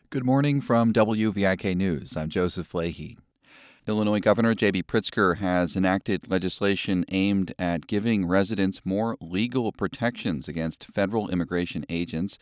Good morning from WVIK News. I'm Joseph Leahy. Illinois Governor J.B. Pritzker has enacted legislation aimed at giving residents more legal protections against federal immigration agents.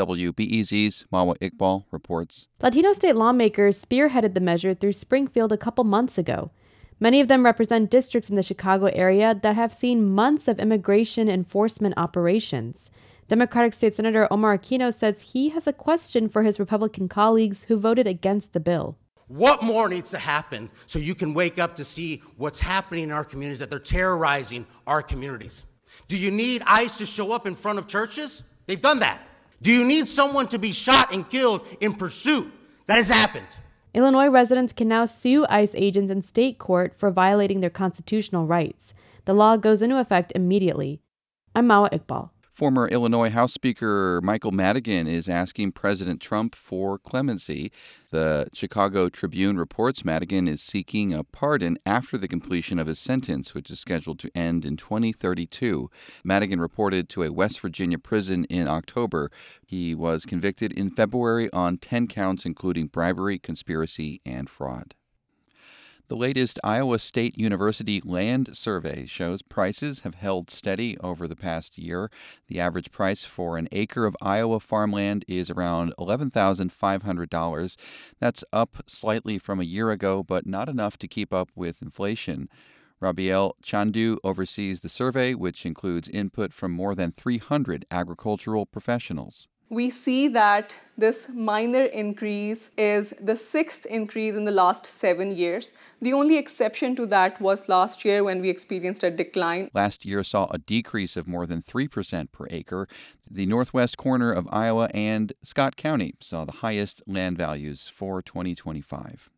WBEZ's Mawa Iqbal reports. Latino state lawmakers spearheaded the measure through Springfield a couple months ago. Many of them represent districts in the Chicago area that have seen months of immigration enforcement operations. Democratic State Senator Omar Aquino says he has a question for his Republican colleagues who voted against the bill. What more needs to happen so you can wake up to see what's happening in our communities, that they're terrorizing our communities? Do you need ICE to show up in front of churches? They've done that. Do you need someone to be shot and killed in pursuit? That has happened. Illinois residents can now sue ICE agents in state court for violating their constitutional rights. The law goes into effect immediately. I'm Mawa Iqbal. Former Illinois House Speaker Michael Madigan is asking President Trump for clemency. The Chicago Tribune reports Madigan is seeking a pardon after the completion of his sentence, which is scheduled to end in 2032. Madigan reported to a West Virginia prison in October. He was convicted in February on 10 counts, including bribery, conspiracy, and fraud. The latest Iowa State University land survey shows prices have held steady over the past year. The average price for an acre of Iowa farmland is around $11,500. That's up slightly from a year ago, but not enough to keep up with inflation. Rabiel Chandu oversees the survey, which includes input from more than 300 agricultural professionals. We see that this minor increase is the sixth increase in the last 7 years. The only exception to that was last year when we experienced a decline. Last year saw a decrease of more than 3% per acre. The northwest corner of Iowa and Scott County saw the highest land values for 2025.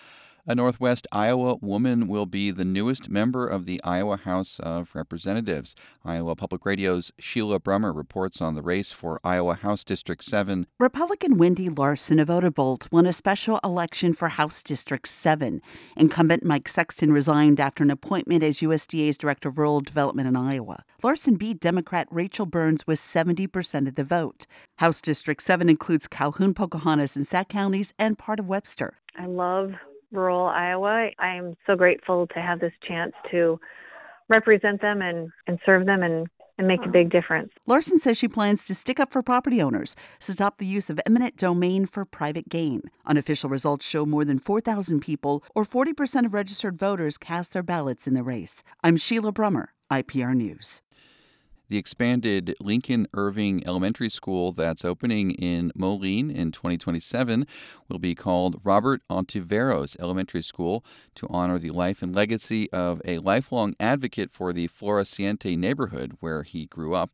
A Northwest Iowa woman will be the newest member of the Iowa House of Representatives. Iowa Public Radio's Sheila Brummer reports on the race for Iowa House District 7. Republican Wendy Larson of Odebolt won a special election for House District 7. Incumbent Mike Sexton resigned after an appointment as USDA's Director of Rural Development in Iowa. Larson beat Democrat Rachel Burns with 70% of the vote. House District 7 includes Calhoun, Pocahontas, and Sac counties and part of Webster. I love rural Iowa. I am so grateful to have this chance to represent them and serve them and make a big difference. Larson says she plans to stick up for property owners, stop the use of eminent domain for private gain. Unofficial results show more than 4,000 people, or 40% of registered voters, cast their ballots in the race. I'm Sheila Brummer, IPR News. The expanded Lincoln Irving Elementary School that's opening in Moline in 2027 will be called Robert Ontiveros Elementary School to honor the life and legacy of a lifelong advocate for the Floreciente neighborhood where he grew up.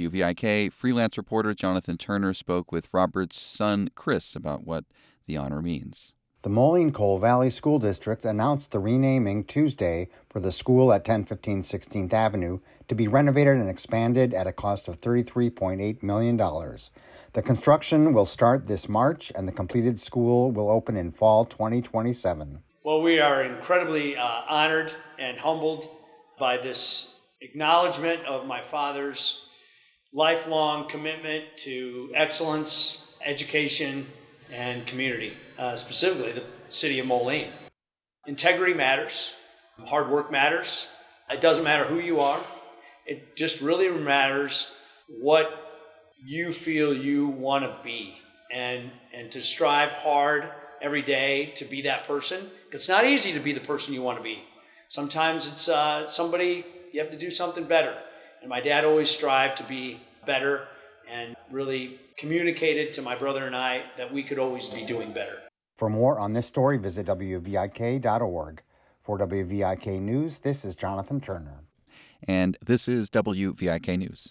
WVIK freelance reporter Jonathan Turner spoke with Robert's son, Chris, about what the honor means. The Moline Coal Valley School District announced the renaming Tuesday for the school at 1015 16th Avenue to be renovated and expanded at a cost of $33.8 million. The construction will start this March, and the completed school will open in fall 2027. Well, we are incredibly honored and humbled by this acknowledgement of my father's lifelong commitment to excellence, education, and community. Specifically the city of Moline. Integrity matters. Hard work matters. It doesn't matter who you are. It just really matters what you feel you want to be and to strive hard every day to be that person. It's not easy to be the person you want to be. Sometimes it's somebody, you have to do something better. And my dad always strived to be better and really communicated to my brother and I that we could always be doing better. For more on this story, visit WVIK.org. For WVIK News, this is Jonathan Turner. And this is WVIK News.